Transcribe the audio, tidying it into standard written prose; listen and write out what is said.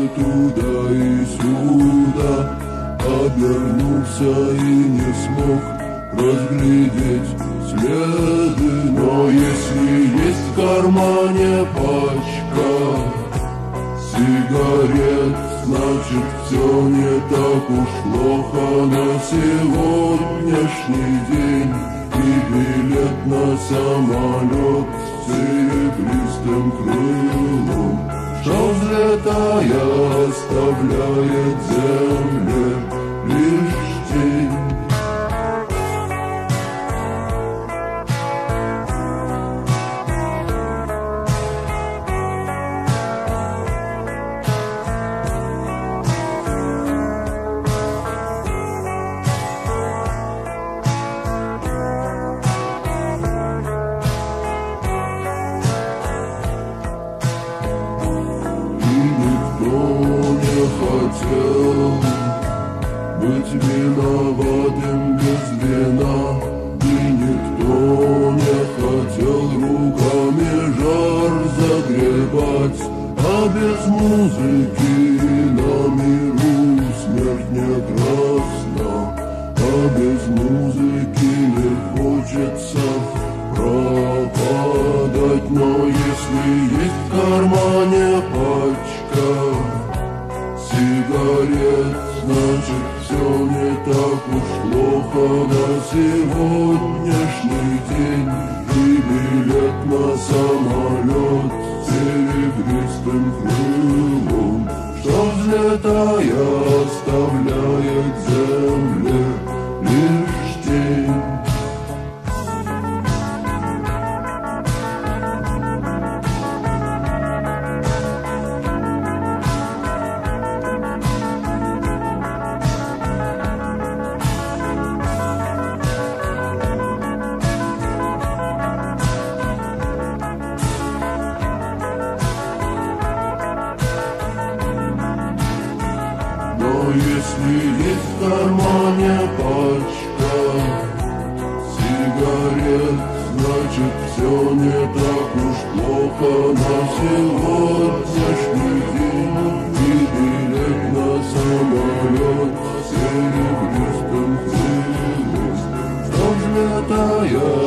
туда и сюда, обернулся и не смог разглядеть следы. Но если есть в кармане пачка сигарет, значит все не так уж плохо на сегодняшний день. И билет на самолет с серебристым крылом, что взлетая оставляет земле лишь тень. Хотел быть виноватым без вина, и никто не хотел руками жар загребать, а без музыки на миру смерть не красна, а без музыки не хочется пропадать. Но если есть в кармане пачка сигарет, значит все не так уж плохо на сегодняшний день. И билет на самолет с серебристым крылом, что взлетая оставляет земле лишь тень. Но если есть в кармане пачка сигарет, значит все не так уж плохо на сегодняшний день. И билет на самолет с серебристым крылом, что взлетая